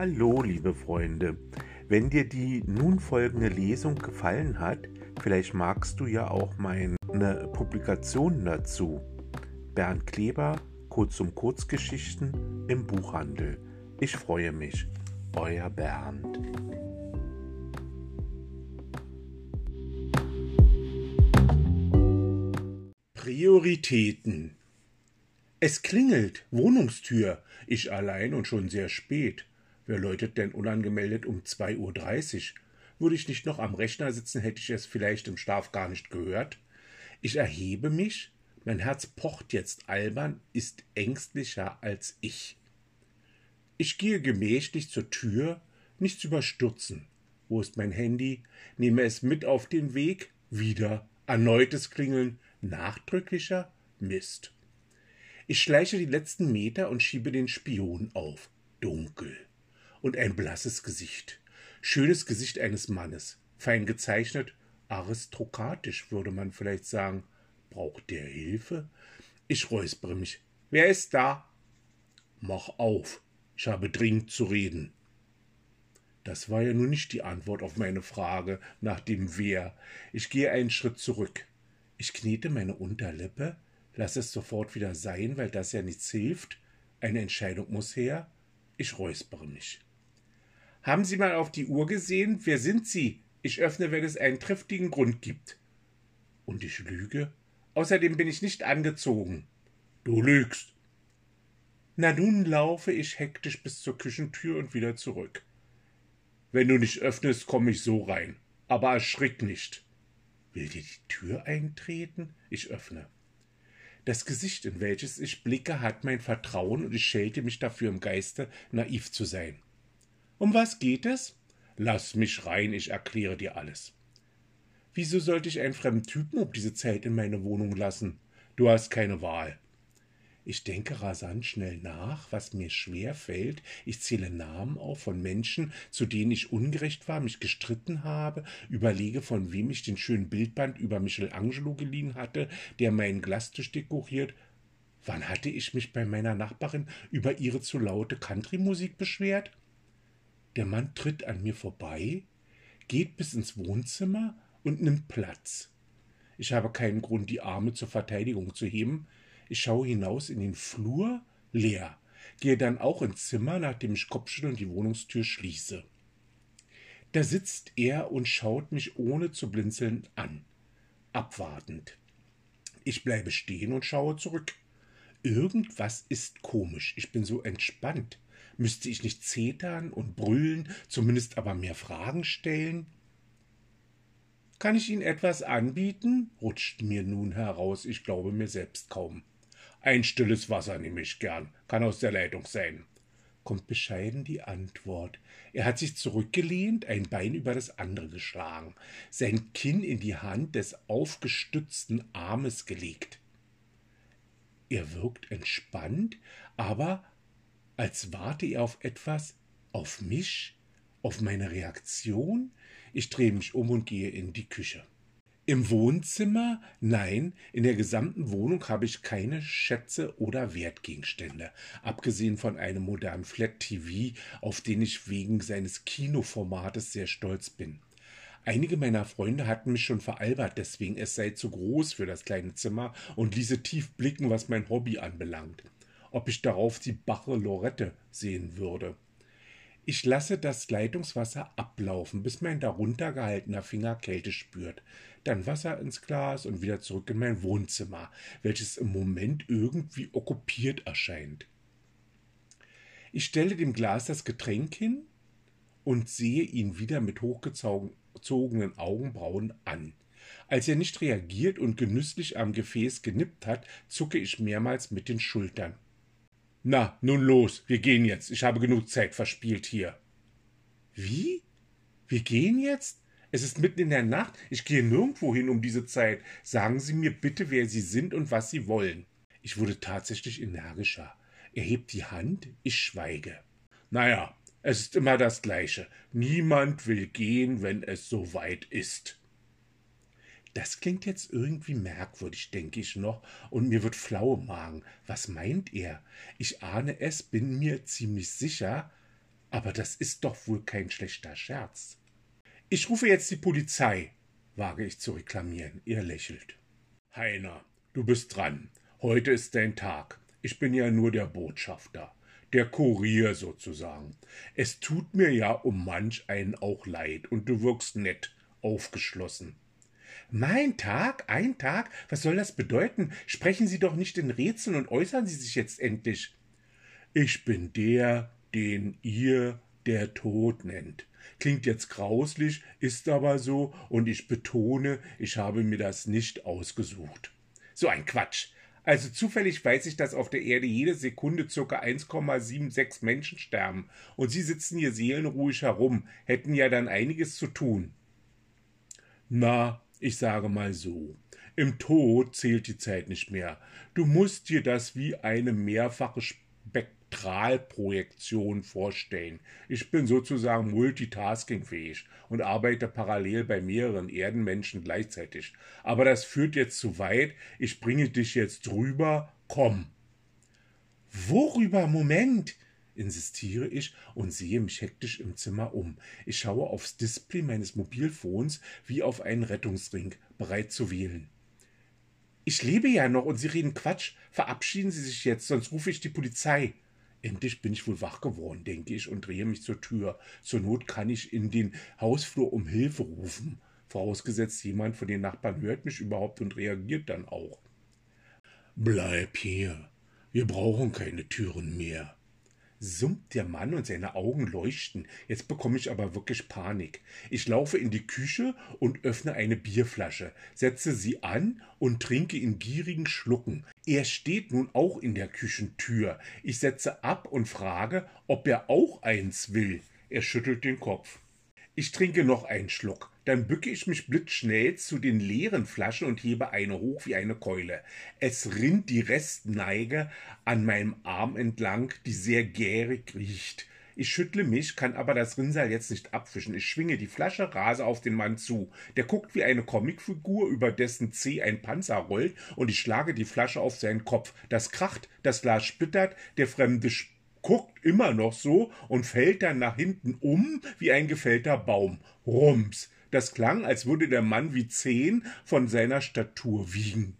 Hallo, liebe Freunde. Wenn dir die nun folgende Lesung gefallen hat, vielleicht magst du ja auch meine Publikation dazu. Bernd Kleber, Kurz um Kurzgeschichten im Buchhandel. Ich freue mich. Euer Bernd. Prioritäten. Es klingelt, Wohnungstür. Ich allein und schon sehr spät. Wer läutet denn unangemeldet um 2:30 Uhr? Würde ich nicht noch am Rechner sitzen, hätte ich es vielleicht im Schlaf gar nicht gehört. Ich erhebe mich, mein Herz pocht jetzt albern, ist ängstlicher als ich. Ich gehe gemächlich zur Tür, nichts überstürzen. Wo ist mein Handy? Nehme es mit auf den Weg? Wieder erneutes Klingeln, nachdrücklicher Mist. Ich schleiche die letzten Meter und schiebe den Spion auf. Dunkel. Und ein blasses Gesicht. Schönes Gesicht eines Mannes. Fein gezeichnet, aristokratisch, würde man vielleicht sagen. Braucht der Hilfe? Ich räuspere mich. Wer ist da? Mach auf. Ich habe dringend zu reden. Das war ja nun nicht die Antwort auf meine Frage nach dem Wer. Ich gehe einen Schritt zurück. Ich knete meine Unterlippe, lasse es sofort wieder sein, weil das ja nichts hilft. Eine Entscheidung muss her. Ich räuspere mich. Haben Sie mal auf die Uhr gesehen? Wer sind Sie? Ich öffne, wenn es einen triftigen Grund gibt. Und ich lüge? Außerdem bin ich nicht angezogen. Du lügst. Na, nun laufe ich hektisch bis zur Küchentür und wieder zurück. Wenn du nicht öffnest, komme ich so rein. Aber erschrick nicht. Will dir die Tür eintreten? Ich öffne. Das Gesicht, in welches ich blicke, hat mein Vertrauen und ich schelte mich dafür im Geiste, naiv zu sein. Um was geht es? Lass mich rein, ich erkläre dir alles. Wieso sollte ich einen fremden Typen um diese Zeit in meine Wohnung lassen? Du hast keine Wahl. Ich denke rasant schnell nach, was mir schwer fällt. Ich zähle Namen auf von Menschen, zu denen ich ungerecht war, mich gestritten habe, überlege, von wem ich den schönen Bildband über Michelangelo geliehen hatte, der meinen Glastisch dekoriert. Wann hatte ich mich bei meiner Nachbarin über ihre zu laute Country-Musik beschwert? Der Mann tritt an mir vorbei, geht bis ins Wohnzimmer und nimmt Platz. Ich habe keinen Grund, die Arme zur Verteidigung zu heben. Ich schaue hinaus in den Flur, leer, gehe dann auch ins Zimmer, nachdem ich kopfschüttelnd die Wohnungstür schließe. Da sitzt er und schaut mich ohne zu blinzeln an, abwartend. Ich bleibe stehen und schaue zurück. Irgendwas ist komisch, ich bin so entspannt. Müsste ich nicht zetern und brüllen, zumindest aber mehr Fragen stellen? Kann ich Ihnen etwas anbieten? Rutscht mir nun heraus, ich glaube mir selbst kaum. Ein stilles Wasser nehme ich gern, kann aus der Leitung sein. Kommt bescheiden die Antwort. Er hat sich zurückgelehnt, ein Bein über das andere geschlagen, sein Kinn in die Hand des aufgestützten Armes gelegt. Er wirkt entspannt, aber als warte er auf etwas, auf mich, auf meine Reaktion. Ich drehe mich um und gehe in die Küche. Im Wohnzimmer? Nein, in der gesamten Wohnung habe ich keine Schätze oder Wertgegenstände, abgesehen von einem modernen Flat-TV, auf den ich wegen seines Kinoformates sehr stolz bin. Einige meiner Freunde hatten mich schon veralbert, deswegen es sei zu groß für das kleine Zimmer und ließe tief blicken, was mein Hobby anbelangt. Ob ich darauf die Bache Lorette sehen würde. Ich lasse das Leitungswasser ablaufen, bis mein darunter gehaltener Finger Kälte spürt. Dann Wasser ins Glas und wieder zurück in mein Wohnzimmer, welches im Moment irgendwie okkupiert erscheint. Ich stelle dem Glas das Getränk hin und sehe ihn wieder mit hochgezogenen Augenbrauen an. Als er nicht reagiert und genüsslich am Gefäß genippt hat, zucke ich mehrmals mit den Schultern. Na, nun los, wir gehen jetzt. Ich habe genug Zeit verspielt hier. Wie? Wir gehen jetzt? Es ist mitten in der Nacht. Ich gehe nirgendwo hin um diese Zeit. Sagen Sie mir bitte, wer Sie sind und was Sie wollen. Ich wurde tatsächlich energischer. Er hebt die Hand, ich schweige. Naja, es ist immer das Gleiche. Niemand will gehen, wenn es so weit ist. Das klingt jetzt irgendwie merkwürdig, denke ich noch, und mir wird flau im Magen. Was meint er? Ich ahne es, bin mir ziemlich sicher, Aber das ist doch wohl kein schlechter Scherz. Ich rufe jetzt die Polizei, wage ich zu reklamieren. Er lächelt. Heiner, du bist dran. Heute ist dein Tag. Ich bin ja nur der Botschafter, der Kurier sozusagen. Es tut mir ja um manch einen auch leid und du wirkst nett, aufgeschlossen. Mein Tag? Ein Tag? Was soll das bedeuten? Sprechen Sie doch nicht in Rätseln und äußern Sie sich jetzt endlich. Ich bin der, den ihr der Tod nennt. Klingt jetzt grauslich, ist aber so, und ich betone, ich habe mir das nicht ausgesucht. So ein Quatsch. Also zufällig weiß ich, dass auf der Erde jede Sekunde ca. 1,76 Menschen sterben, und Sie sitzen hier seelenruhig herum, hätten ja dann einiges zu tun. Na, ich sage mal so. Im Tod zählt die Zeit nicht mehr. Du musst dir das wie eine mehrfache Spektralprojektion vorstellen. Ich bin sozusagen multitaskingfähig und arbeite parallel bei mehreren Erdenmenschen gleichzeitig. Aber das führt jetzt zu weit. Ich bringe dich jetzt drüber. Komm. Worüber? Moment, insistiere ich und sehe mich hektisch im Zimmer um. Ich schaue aufs Display meines Mobilfons wie auf einen Rettungsring, bereit zu wählen. Ich lebe ja noch und Sie reden Quatsch. Verabschieden Sie sich jetzt, sonst rufe ich die Polizei. Endlich bin ich wohl wach geworden, denke ich, und drehe mich zur Tür. Zur Not kann ich in den Hausflur um Hilfe rufen. Vorausgesetzt, jemand von den Nachbarn hört mich überhaupt und reagiert dann auch. Bleib hier. Wir brauchen keine Türen mehr, summt der Mann und seine Augen leuchten. Jetzt bekomme ich aber wirklich Panik. Ich laufe in die Küche und öffne eine Bierflasche, setze sie an und trinke in gierigen Schlucken. Er steht nun auch in der Küchentür. Ich setze ab und frage, ob er auch eins will. Er schüttelt den Kopf. Ich trinke noch einen Schluck. Dann bücke ich mich blitzschnell zu den leeren Flaschen und hebe eine hoch wie eine Keule. Es rinnt die Restneige an meinem Arm entlang, die sehr gärig riecht. Ich schüttle mich, kann aber das Rinnsal jetzt nicht abwischen. Ich schwinge die Flasche, rase auf den Mann zu. Der guckt wie eine Comicfigur, über dessen Zeh ein Panzer rollt, und ich schlage die Flasche auf seinen Kopf. Das kracht, das Glas splittert, der Fremde guckt immer noch so und fällt dann nach hinten um wie ein gefällter Baum. Rums. Das klang, als würde der Mann wie 10 von seiner Statur wiegen.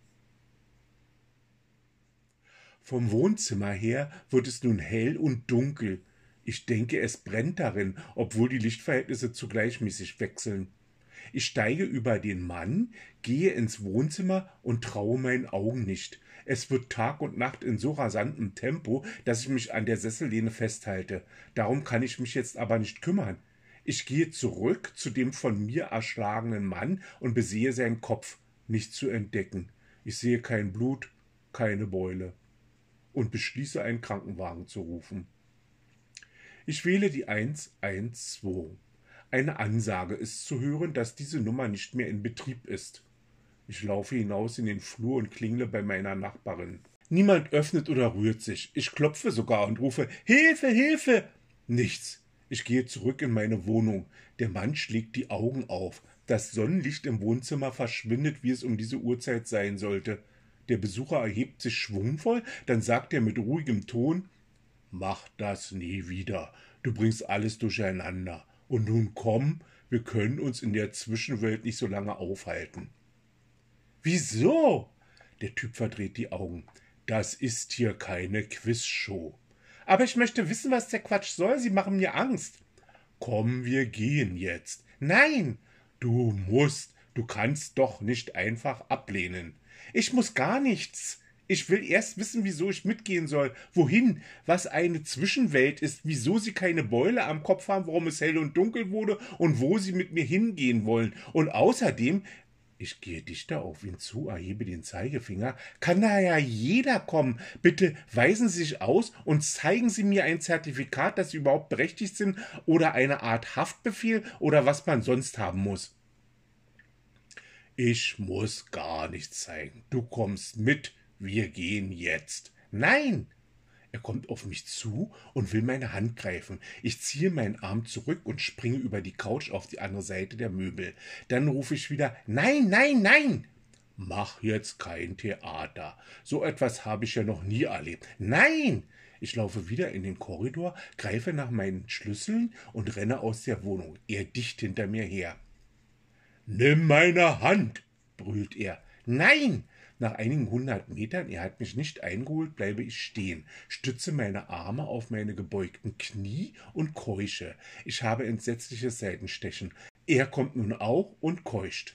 Vom Wohnzimmer her wird es nun hell und dunkel. Ich denke, es brennt darin, obwohl die Lichtverhältnisse zu gleichmäßig wechseln. Ich steige über den Mann, gehe ins Wohnzimmer und traue meinen Augen nicht. Es wird Tag und Nacht in so rasantem Tempo, dass ich mich an der Sessellehne festhalte. Darum kann ich mich jetzt aber nicht kümmern. Ich gehe zurück zu dem von mir erschlagenen Mann und besehe seinen Kopf. Nicht zu entdecken. Ich sehe kein Blut, keine Beule. Und beschließe, einen Krankenwagen zu rufen. Ich wähle die 112. Eine Ansage ist zu hören, dass diese Nummer nicht mehr in Betrieb ist. Ich laufe hinaus in den Flur und klingle bei meiner Nachbarin. Niemand öffnet oder rührt sich. Ich klopfe sogar und rufe »Hilfe, Hilfe!« Nichts. Ich gehe zurück in meine Wohnung. Der Mann schlägt die Augen auf. Das Sonnenlicht im Wohnzimmer verschwindet, wie es um diese Uhrzeit sein sollte. Der Besucher erhebt sich schwungvoll, dann sagt er mit ruhigem Ton: »Mach das nie wieder. Du bringst alles durcheinander. Und nun komm, wir können uns in der Zwischenwelt nicht so lange aufhalten.« »Wieso?« Der Typ verdreht die Augen. »Das ist hier keine Quizshow.« »Aber ich möchte wissen, was der Quatsch soll. Sie machen mir Angst.« »Komm, wir gehen jetzt.« »Nein!« »Du musst. Du kannst doch nicht einfach ablehnen.« »Ich muss gar nichts. Ich will erst wissen, wieso ich mitgehen soll. Wohin? Was eine Zwischenwelt ist, wieso Sie keine Beule am Kopf haben, warum es hell und dunkel wurde und wo Sie mit mir hingehen wollen. Und außerdem, ich gehe dichter auf ihn zu, erhebe den Zeigefinger, kann da ja jeder kommen. Bitte weisen Sie sich aus und zeigen Sie mir ein Zertifikat, dass Sie überhaupt berechtigt sind, oder eine Art Haftbefehl oder was man sonst haben muss.« »Ich muss gar nichts zeigen. Du kommst mit. Wir gehen jetzt.« »Nein!« Er kommt auf mich zu und will meine Hand greifen. Ich ziehe meinen Arm zurück und springe über die Couch auf die andere Seite der Möbel. Dann rufe ich wieder »Nein, nein, nein!« Mach jetzt kein Theater. So etwas habe ich ja noch nie erlebt. Nein! Ich laufe wieder in den Korridor, greife nach meinen Schlüsseln und renne aus der Wohnung, er dicht hinter mir her. Nimm meine Hand, brüllt er. Nein! Nach einigen 100 Metern, er hat mich nicht eingeholt, bleibe ich stehen, stütze meine Arme auf meine gebeugten Knie und keuche. Ich habe entsetzliches Seitenstechen. Er kommt nun auch und keucht.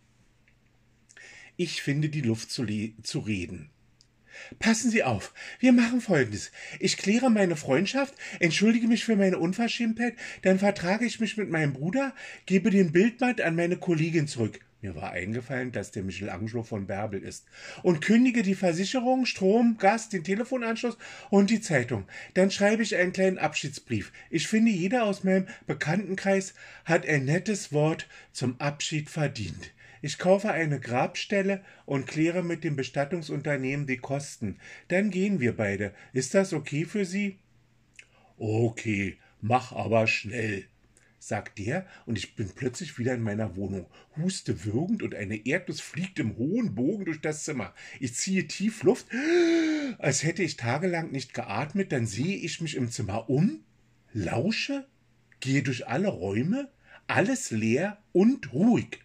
Ich finde die Luft zu reden. Passen Sie auf, wir machen Folgendes. Ich kläre meine Freundschaft, entschuldige mich für meine Unverschämtheit, dann vertrage ich mich mit meinem Bruder, gebe den Bildband an meine Kollegin zurück. Mir war eingefallen, dass der Michelangelo von Bärbel ist. Und kündige die Versicherung, Strom, Gas, den Telefonanschluss und die Zeitung. Dann schreibe ich einen kleinen Abschiedsbrief. Ich finde, jeder aus meinem Bekanntenkreis hat ein nettes Wort zum Abschied verdient. Ich kaufe eine Grabstelle und kläre mit dem Bestattungsunternehmen die Kosten. Dann gehen wir beide. Ist das okay für Sie? Okay, mach aber schnell, sagt der, und ich bin plötzlich wieder in meiner Wohnung, huste würgend und eine Erdnuss fliegt im hohen Bogen durch das Zimmer. Ich ziehe tief Luft, als hätte ich tagelang nicht geatmet, dann sehe ich mich im Zimmer um, lausche, gehe durch alle Räume, alles leer und ruhig.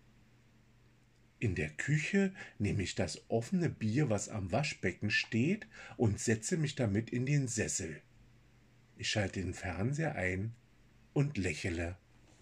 In der Küche nehme ich das offene Bier, was am Waschbecken steht, und setze mich damit in den Sessel. Ich schalte den Fernseher ein und lächle.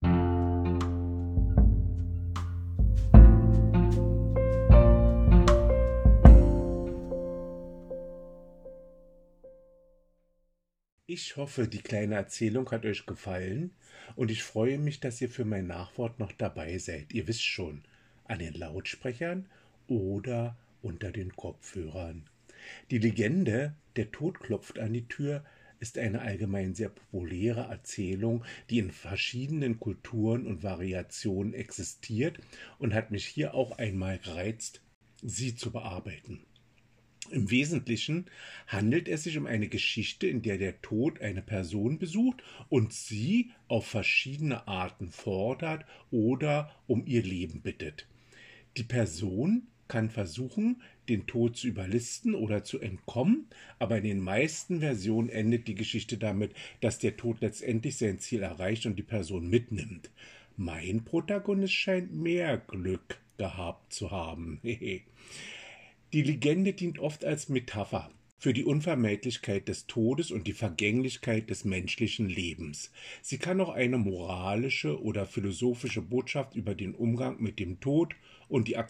Ich hoffe, die kleine Erzählung hat euch gefallen und ich freue mich, dass ihr für mein Nachwort noch dabei seid. Ihr wisst schon, an den Lautsprechern oder unter den Kopfhörern. Die Legende Der Tod klopft an die Tür ist eine allgemein sehr populäre Erzählung, die in verschiedenen Kulturen und Variationen existiert und hat mich hier auch einmal gereizt, sie zu bearbeiten. Im Wesentlichen handelt es sich um eine Geschichte, in der der Tod eine Person besucht und sie auf verschiedene Arten fordert oder um ihr Leben bittet. Die Person kann versuchen, den Tod zu überlisten oder zu entkommen, aber in den meisten Versionen endet die Geschichte damit, dass der Tod letztendlich sein Ziel erreicht und die Person mitnimmt. Mein Protagonist scheint mehr Glück gehabt zu haben. Die Legende dient oft als Metapher für die Unvermeidlichkeit des Todes und die Vergänglichkeit des menschlichen Lebens. Sie kann auch eine moralische oder philosophische Botschaft über den Umgang mit dem Tod und die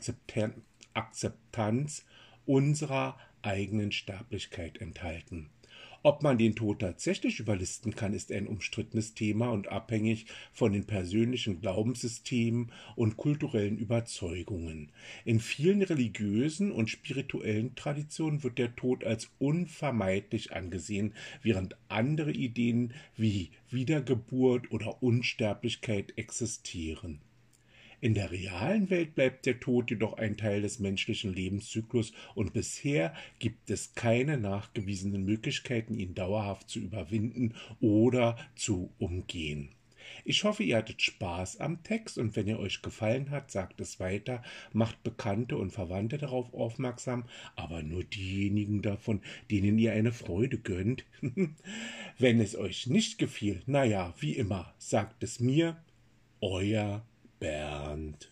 Akzeptanz unserer eigenen Sterblichkeit enthalten. Ob man den Tod tatsächlich überlisten kann, ist ein umstrittenes Thema und abhängig von den persönlichen Glaubenssystemen und kulturellen Überzeugungen. In vielen religiösen und spirituellen Traditionen wird der Tod als unvermeidlich angesehen, während andere Ideen wie Wiedergeburt oder Unsterblichkeit existieren. In der realen Welt bleibt der Tod jedoch ein Teil des menschlichen Lebenszyklus und bisher gibt es keine nachgewiesenen Möglichkeiten, ihn dauerhaft zu überwinden oder zu umgehen. Ich hoffe, ihr hattet Spaß am Text und wenn er euch gefallen hat, sagt es weiter, macht Bekannte und Verwandte darauf aufmerksam, aber nur diejenigen davon, denen ihr eine Freude gönnt. Wenn es euch nicht gefiel, naja, wie immer, sagt es mir, euer Bernd.